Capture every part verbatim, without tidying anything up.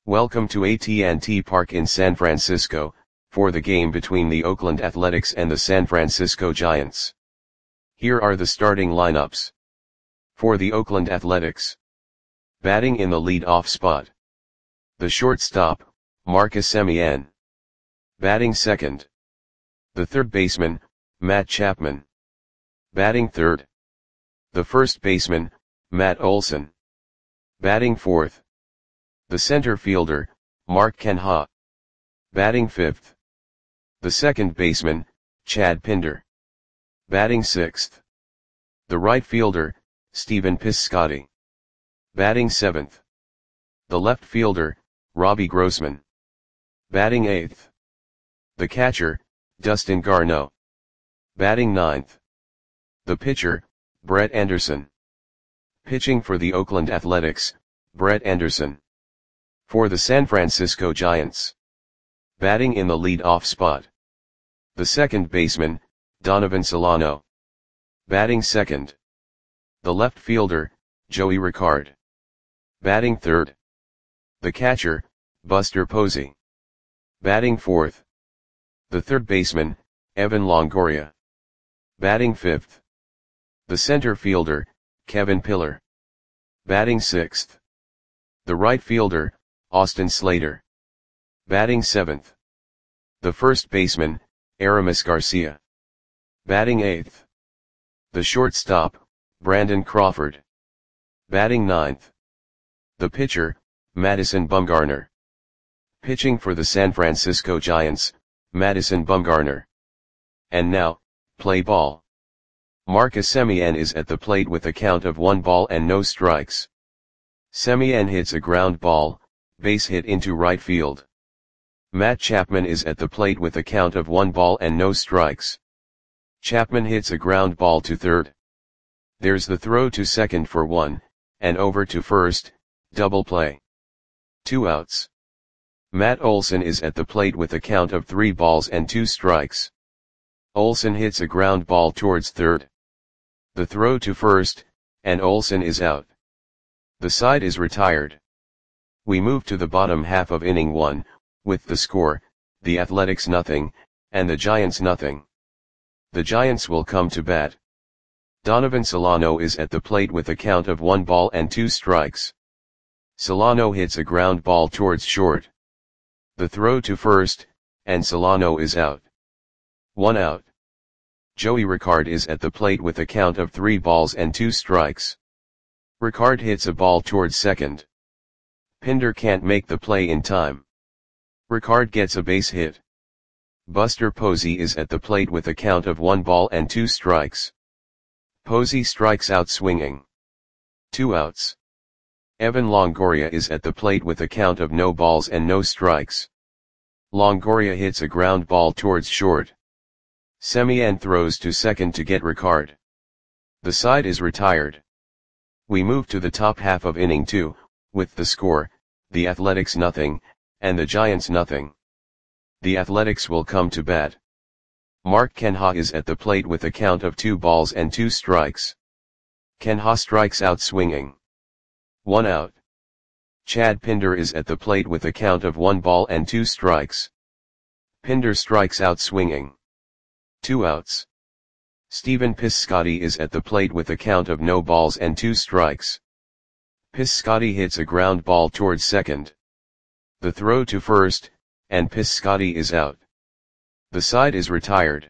Welcome to A T and T Park in San Francisco, for the game between the Oakland Athletics and the San Francisco Giants. Here are the starting lineups. For the Oakland Athletics. Batting in the lead-off spot. The shortstop, Marcus Semien. Batting second. The third baseman, Matt Chapman. Batting third. The first baseman, Matt Olson. Batting fourth. The center fielder, Mark Canha. Batting fifth. The second baseman, Chad Pinder. Batting sixth. The right fielder, Stephen Piscotty. Batting seventh. The left fielder, Robbie Grossman. Batting eighth. The catcher, Dustin Garneau. Batting ninth. The pitcher, Brett Anderson. Pitching for the Oakland Athletics, Brett Anderson. For the San Francisco Giants. Batting in the lead-off spot. The second baseman, Donovan Solano. Batting second. The left fielder, Joey Rickard. Batting third. The catcher, Buster Posey. Batting fourth. The third baseman, Evan Longoria. Batting fifth. The center fielder, Kevin Pillar. Batting sixth. The right fielder, Austin Slater. Batting seventh. The first baseman, Aramis Garcia. Batting eighth. The shortstop, Brandon Crawford. Batting ninth. The pitcher, Madison Bumgarner. Pitching for the San Francisco Giants, Madison Bumgarner. And now, play ball. Marcus Semien is at the plate with a count of one ball and no strikes. Semien hits a ground ball, base hit into right field. Matt Chapman is at the plate with a count of one ball and no strikes. Chapman hits a ground ball to third. There's the throw to second for one, and over to first, double play. Two outs. Matt Olson is at the plate with a count of three balls and two strikes. Olson hits a ground ball towards third. The throw to first, and Olson is out. The side is retired. We move to the bottom half of inning one, with the score, the Athletics nothing, and the Giants nothing. The Giants will come to bat. Donovan Solano is at the plate with a count of one ball and two strikes. Solano hits a ground ball towards short. The throw to first, and Solano is out. One out. Joey Rickard is at the plate with a count of three balls and two strikes. Rickard hits a ball towards second. Pinder can't make the play in time. Rickard gets a base hit. Buster Posey is at the plate with a count of one ball and two strikes. Posey strikes out swinging. Two outs. Evan Longoria is at the plate with a count of no balls and no strikes. Longoria hits a ground ball towards short. Semien throws to second to get Rickard. The side is retired. We move to the top half of inning two, with the score, the Athletics nothing, and the Giants nothing. The Athletics will come to bat. Mark Canha is at the plate with a count of two balls and two strikes. Canha strikes out swinging. One out. Chad Pinder is at the plate with a count of one ball and two strikes. Pinder strikes out swinging. Two outs. Stephen Piscotty is at the plate with a count of no balls and two strikes. Piscotty hits a ground ball towards second. The throw to first, and Piscotty is out. The side is retired.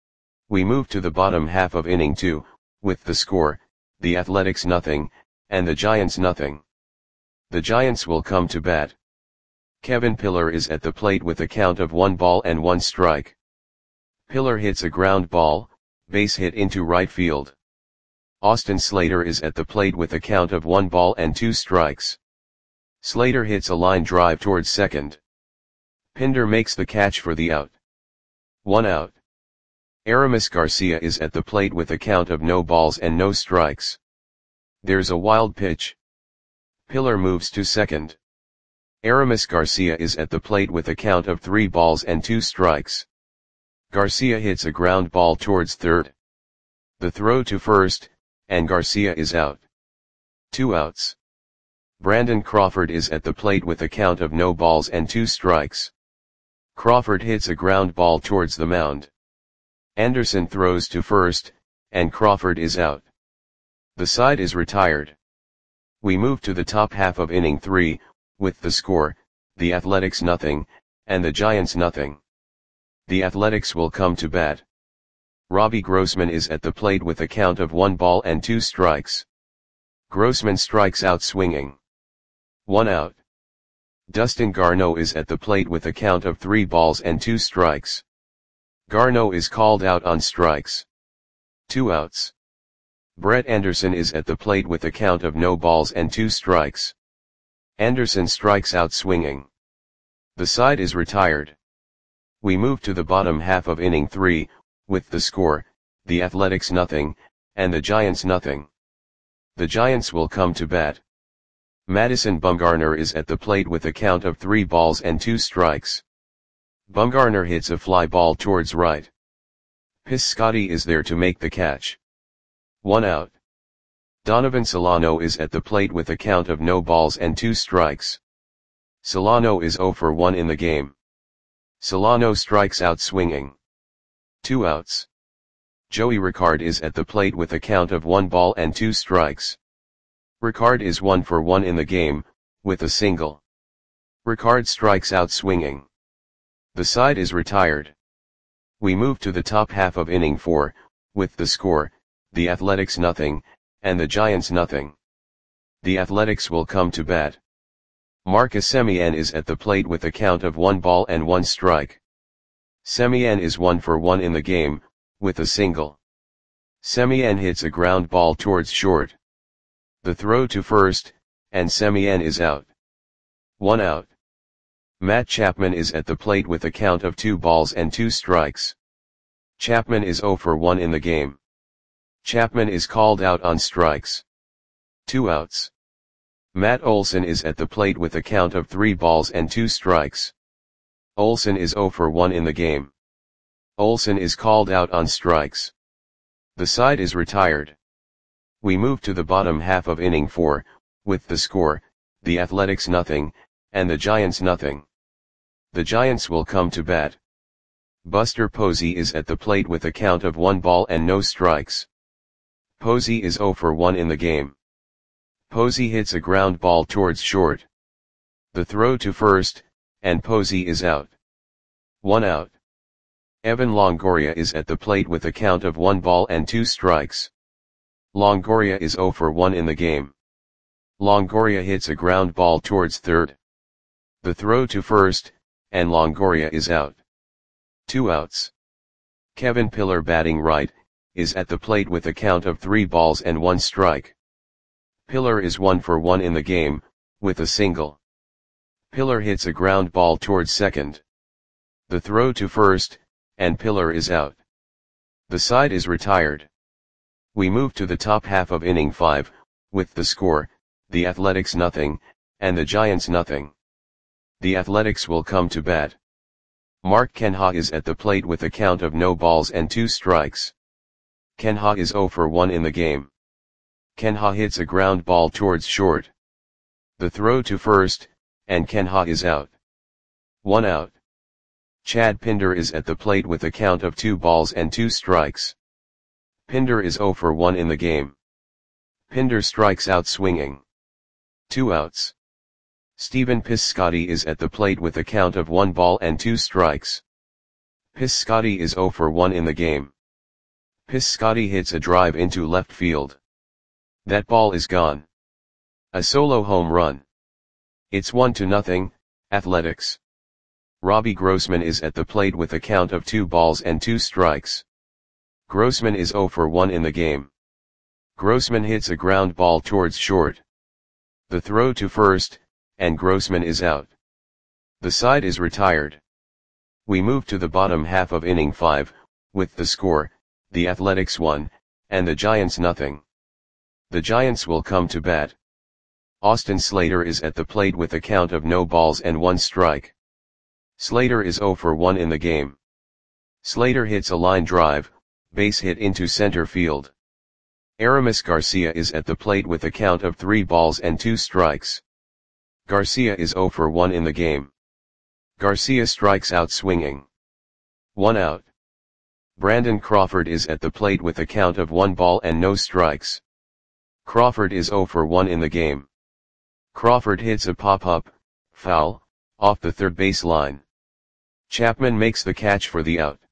We move to the bottom half of inning two, with the score, the Athletics nothing, and the Giants nothing. The Giants will come to bat. Kevin Pillar is at the plate with a count of one ball and one strike. Pillar hits a ground ball, base hit into right field. Austin Slater is at the plate with a count of one ball and two strikes. Slater hits a line drive towards second. Pinder makes the catch for the out. One out. Aramis Garcia is at the plate with a count of no balls and no strikes. There's a wild pitch. Pillar moves to second. Aramis Garcia is at the plate with a count of three balls and two strikes. Garcia hits a ground ball towards third. The throw to first, and Garcia is out. Two outs. Brandon Crawford is at the plate with a count of no balls and two strikes. Crawford hits a ground ball towards the mound. Anderson throws to first, and Crawford is out. The side is retired. We move to the top half of inning three, with the score, the Athletics nothing, and the Giants nothing. The Athletics will come to bat. Robbie Grossman is at the plate with a count of one ball and two strikes. Grossman strikes out swinging. One out. Dustin Garneau is at the plate with a count of three balls and two strikes. Garneau is called out on strikes. Two outs. Brett Anderson is at the plate with a count of no balls and two strikes. Anderson strikes out swinging. The side is retired. We move to the bottom half of inning three, with the score, the Athletics nothing, and the Giants nothing. The Giants will come to bat. Madison Bumgarner is at the plate with a count of three balls and two strikes. Bumgarner hits a fly ball towards right. Piscotty is there to make the catch. One out. Donovan Solano is at the plate with a count of no balls and two strikes. Solano is oh for one in the game. Solano strikes out swinging. Two outs. Joey Ricard is at the plate with a count of one ball and two strikes. Ricard is one for one in the game, with a single. Ricard strikes out swinging. The side is retired. We move to the top half of inning four, with the score, the Athletics nothing, and the Giants nothing. The Athletics will come to bat. Marcus Semien is at the plate with a count of one ball and one strike. Semien is one for one in the game, with a single. Semien hits a ground ball towards short. The throw to first, and Semien is out. One out. Matt Chapman is at the plate with a count of two balls and two strikes. Chapman is oh for one in the game. Chapman is called out on strikes. Two outs. Matt Olson is at the plate with a count of three balls and two strikes. Olson is oh for one in the game. Olson is called out on strikes. The side is retired. We move to the bottom half of inning four, with the score, the Athletics nothing, and the Giants nothing. The Giants will come to bat. Buster Posey is at the plate with a count of one ball and no strikes. Posey is oh for one in the game. Posey hits a ground ball towards short. The throw to first, and Posey is out. One out. Evan Longoria is at the plate with a count of one ball and two strikes. Longoria is oh for one in the game. Longoria hits a ground ball towards third. The throw to first, and Longoria is out. Two outs. Kevin Pillar, batting right, is at the plate with a count of three balls and one strike. Pillar is one for one in the game, with a single. Pillar hits a ground ball towards second. The throw to first, and Pillar is out. The side is retired. We move to the top half of inning five, with the score, the Athletics nothing, and the Giants nothing. The Athletics will come to bat. Mark Kenha is at the plate with a count of no balls and two strikes. Kenha is oh for one in the game. Kenha hits a ground ball towards short. The throw to first, and Kenha is out. One out. Chad Pinder is at the plate with a count of two balls and two strikes. Pinder is oh for one in the game. Pinder strikes out swinging. Two outs. Stephen Piscotty is at the plate with a count of one ball and two strikes. Piscotty is oh for one in the game. Piscotty hits a drive into left field. That ball is gone. A solo home run. It's one to nothing, Athletics. Robbie Grossman is at the plate with a count of two balls and two strikes. Grossman is oh for one in the game. Grossman hits a ground ball towards short. The throw to first, and Grossman is out. The side is retired. We move to the bottom half of inning five, with the score, the Athletics one, and the Giants nothing. The Giants will come to bat. Austin Slater is at the plate with a count of no balls and one strike. Slater is oh for one in the game. Slater hits a line drive, base hit into center field. Aramis Garcia is at the plate with a count of three balls and two strikes. Garcia is zero for one in the game. Garcia strikes out swinging. One out. Brandon Crawford is at the plate with a count of one ball and no strikes. Crawford is zero for one in the game. Crawford hits a pop-up, foul, off the third base line. Chapman makes the catch for the out.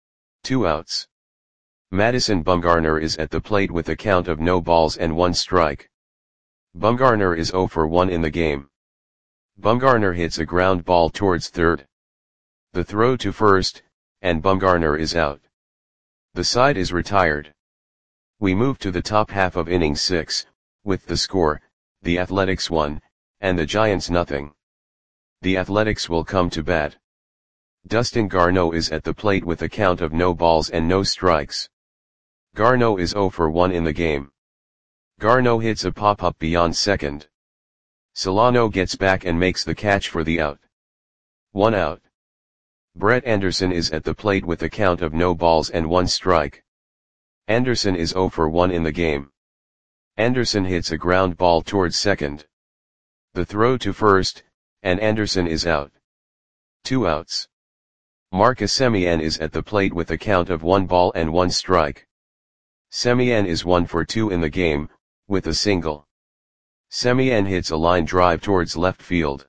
Two outs. Madison Bumgarner is at the plate with a count of no balls and one strike. Bumgarner is zero for one in the game. Bumgarner hits a ground ball towards third. The throw to first, and Bumgarner is out. The side is retired. We move to the top half of inning six, with the score, the Athletics one, and the Giants nothing. The Athletics will come to bat. Dustin Garneau is at the plate with a count of no balls and no strikes. Garneau is zero for one in the game. Garneau hits a pop-up beyond second. Solano gets back and makes the catch for the out. One out. Brett Anderson is at the plate with a count of no balls and one strike. Anderson is zero for one in the game. Anderson hits a ground ball towards second. The throw to first, and Anderson is out. Two outs. Marcus Semien is at the plate with a count of one ball and one strike. Semien is one for two in the game, with a single. Semien hits a line drive towards left field.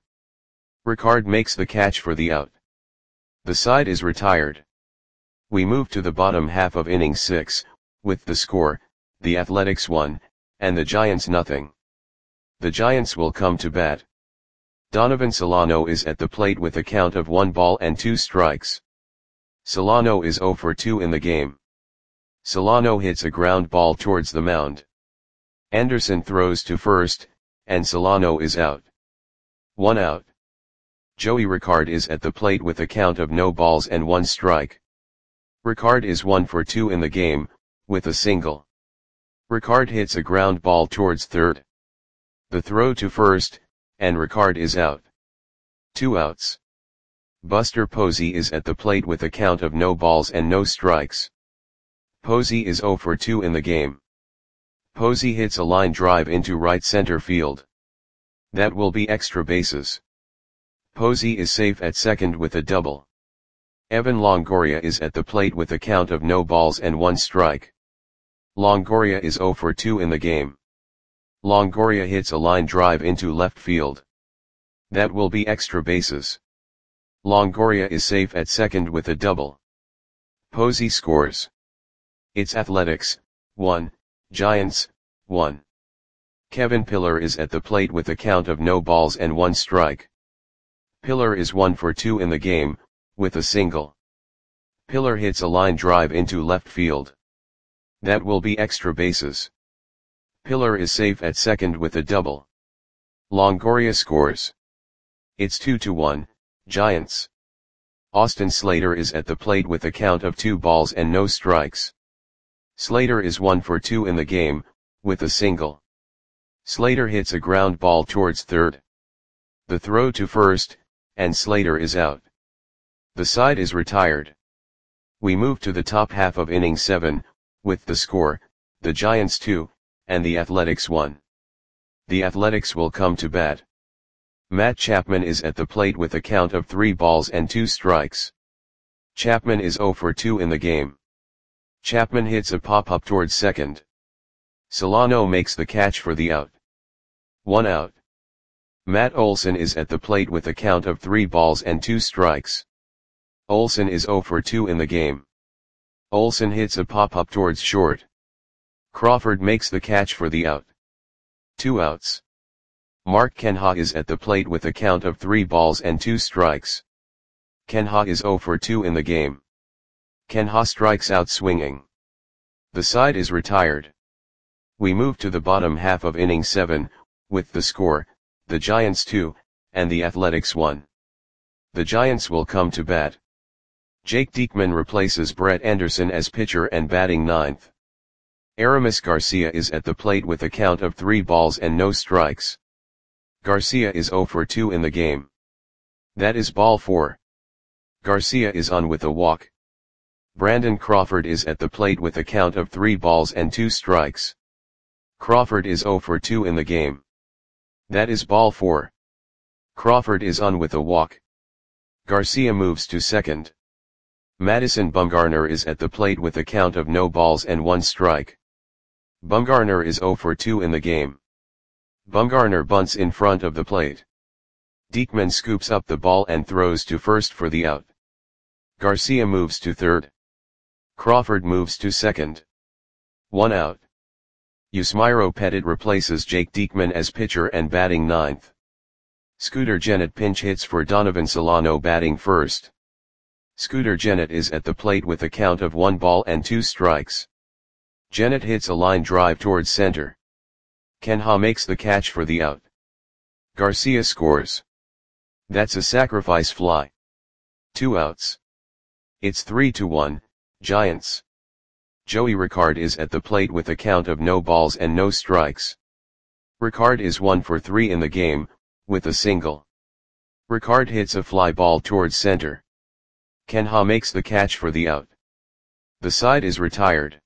Ricard makes the catch for the out. The side is retired. We move to the bottom half of inning six, with the score, the Athletics one, and the Giants nothing. The Giants will come to bat. Donovan Solano is at the plate with a count of one ball and two strikes. Solano is zero for two in the game. Solano hits a ground ball towards the mound. Anderson throws to first, and Solano is out. One out. Joey Ricard is at the plate with a count of no balls and one strike. Ricard is one for two in the game, with a single. Ricard hits a ground ball towards third. The throw to first, and Ricard is out. Two outs. Buster Posey is at the plate with a count of no balls and no strikes. Posey is zero for two in the game. Posey hits a line drive into right center field. That will be extra bases. Posey is safe at second with a double. Evan Longoria is at the plate with a count of no balls and one strike. Longoria is zero for two in the game. Longoria hits a line drive into left field. That will be extra bases. Longoria is safe at second with a double. Posey scores. It's Athletics, one, Giants, one. Kevin Pillar is at the plate with a count of no balls and one strike. Pillar is one for two in the game, with a single. Pillar hits a line drive into left field. That will be extra bases. Pillar is safe at second with a double. Longoria scores. It's two to one, Giants. Austin Slater is at the plate with a count of two balls and no strikes. Slater is one for two in the game, with a single. Slater hits a ground ball towards third. The throw to first, and Slater is out. The side is retired. We move to the top half of inning seven, with the score, the Giants two, and the Athletics one. The Athletics will come to bat. Matt Chapman is at the plate with a count of three balls and two strikes. Chapman is zero for two in the game. Chapman hits a pop-up towards second. Solano makes the catch for the out. One out. Matt Olson is at the plate with a count of three balls and two strikes. Olson is zero for two in the game. Olson hits a pop-up towards short. Crawford makes the catch for the out. Two outs. Mark Canha is at the plate with a count of three balls and two strikes. Canha is zero for two in the game. Canha strikes out swinging. The side is retired. We move to the bottom half of inning seven, with the score, the Giants two, and the Athletics one. The Giants will come to bat. Jake Diekman replaces Brett Anderson as pitcher and batting ninth. Aramis Garcia is at the plate with a count of three balls and no strikes. Garcia is zero for two in the game. That is ball four. Garcia is on with a walk. Brandon Crawford is at the plate with a count of three balls and two strikes. Crawford is zero for two in the game. That is ball four. Crawford is on with a walk. Garcia moves to second. Madison Bumgarner is at the plate with a count of no balls and one strike. Bumgarner is oh for two in the game. Bumgarner bunts in front of the plate. Diekman scoops up the ball and throws to first for the out. Garcia moves to third. Crawford moves to second. One out. Yusmeiro Petit replaces Jake Diekman as pitcher and batting ninth. Scooter Gennett pinch hits for Donovan Solano batting first. Scooter Gennett is at the plate with a count of one ball and two strikes. Gennett hits a line drive towards center. Kenha makes the catch for the out. Garcia scores. That's a sacrifice fly. Two outs. It's three to one, Giants. Joey Rickard is at the plate with a count of no balls and no strikes. Rickard is one for three in the game, with a single. Rickard hits a fly ball towards center. Kenha makes the catch for the out. The side is retired.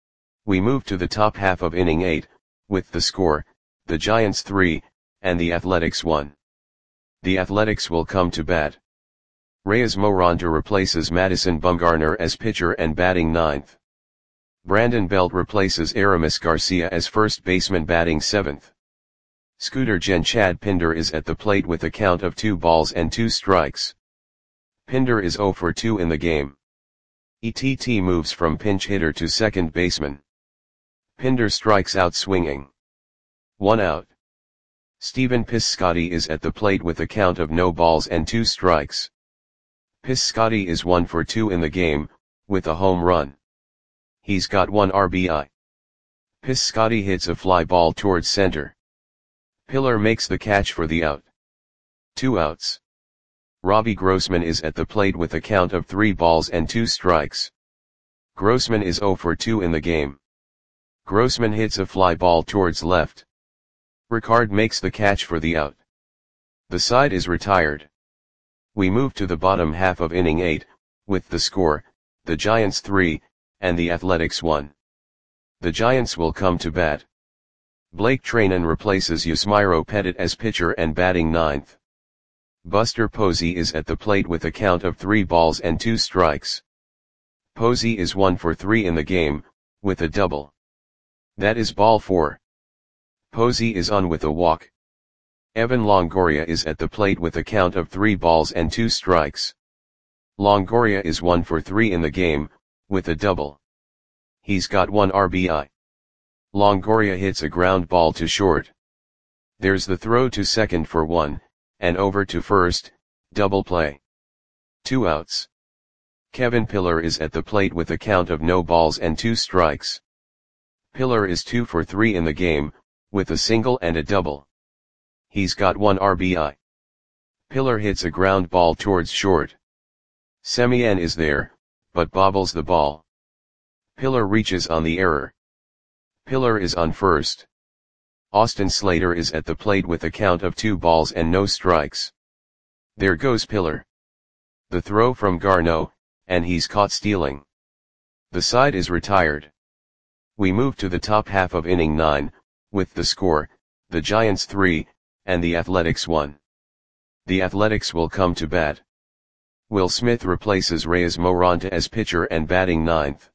We move to the top half of inning eight, with the score, the Giants three, and the Athletics one. The Athletics will come to bat. Reyes Moronta replaces Madison Bumgarner as pitcher and batting ninth. Brandon Belt replaces Aramis Garcia as first baseman batting seventh. Scooter Gen Chad Pinder is at the plate with a count of two balls and two strikes. Pinder is oh for two in the game. E T T moves from pinch hitter to second baseman. Pinder strikes out swinging. One out. Steven Piscotty is at the plate with a count of no balls and two strikes. Piscotty is one for two in the game, with a home run. He's got one R B I. Piscotty hits a fly ball towards center. Pillar makes the catch for the out. Two outs. Robbie Grossman is at the plate with a count of three balls and two strikes. Grossman is oh for two in the game. Grossman hits a fly ball towards left. Rickard makes the catch for the out. The side is retired. We move to the bottom half of inning eight, with the score, the Giants three, and the Athletics one. The Giants will come to bat. Blake Treinen replaces Yusmeiro Petit as pitcher and batting ninth. Buster Posey is at the plate with a count of three balls and two strikes. Posey is one for three in the game, with a double. That is ball four. Posey is on with a walk. Evan Longoria is at the plate with a count of three balls and two strikes. Longoria is one for three in the game, with a double. He's got one R B I. Longoria hits a ground ball to short. There's the throw to second for one, and over to first, double play. Two outs. Kevin Pillar is at the plate with a count of no balls and two strikes. Pillar is two for three in the game, with a single and a double. He's got one R B I. Pillar hits a ground ball towards short. Semien is there, but bobbles the ball. Pillar reaches on the error. Pillar is on first. Austin Slater is at the plate with a count of two balls and no strikes. There goes Pillar. The throw from Garneau, and he's caught stealing. The side is retired. We move to the top half of inning nine, with the score, the Giants three, and the Athletics one. The Athletics will come to bat. Will Smith replaces Reyes Moronta as pitcher and batting ninth.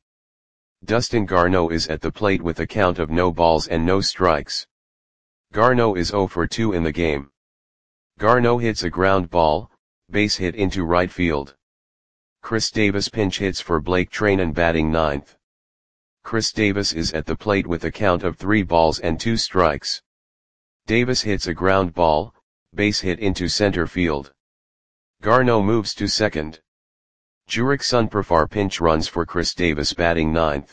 Dustin Garneau is at the plate with a count of no balls and no strikes. Garneau is oh for two in the game. Garneau hits a ground ball, base hit into right field. Chris Davis pinch hits for Blake Treinen batting ninth. Chris Davis is at the plate with a count of three balls and two strikes. Davis hits a ground ball, base hit into center field. Garneau moves to second. Jurick Sunprafar pinch runs for Chris Davis batting ninth.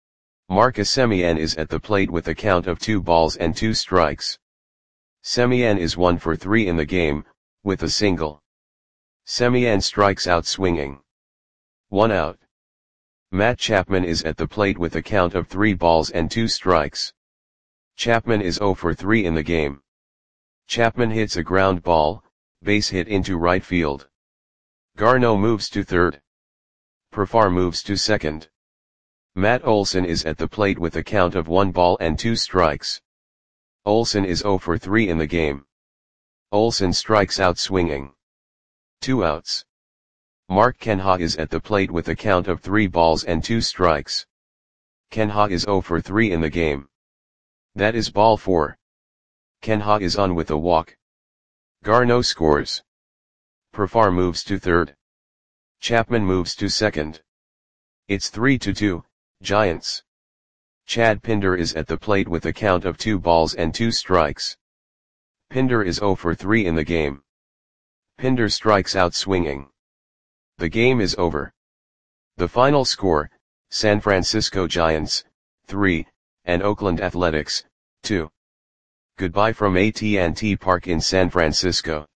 Marcus Semien is at the plate with a count of two balls and two strikes. Semien is one for three in the game, with a single. Semien strikes out swinging. One out. Matt Chapman is at the plate with a count of three balls and two strikes. Chapman is oh for three in the game. Chapman hits a ground ball, base hit into right field. Garneau moves to third. Profar moves to second. Matt Olson is at the plate with a count of one ball and two strikes. Olson is oh for three in the game. Olsen strikes out swinging. Two outs. Mark Canha is at the plate with a count of three balls and two strikes. Canha is zero for three in the game. That is ball four. Canha is on with a walk. Garneau scores. Profar moves to third. Chapman moves to second. It's three to two, Giants. Chad Pinder is at the plate with a count of two balls and two strikes. Pinder is zero for three in the game. Pinder strikes out swinging. The game is over. The final score, San Francisco Giants, three, and Oakland Athletics, two. Goodbye from A T and T Park in San Francisco.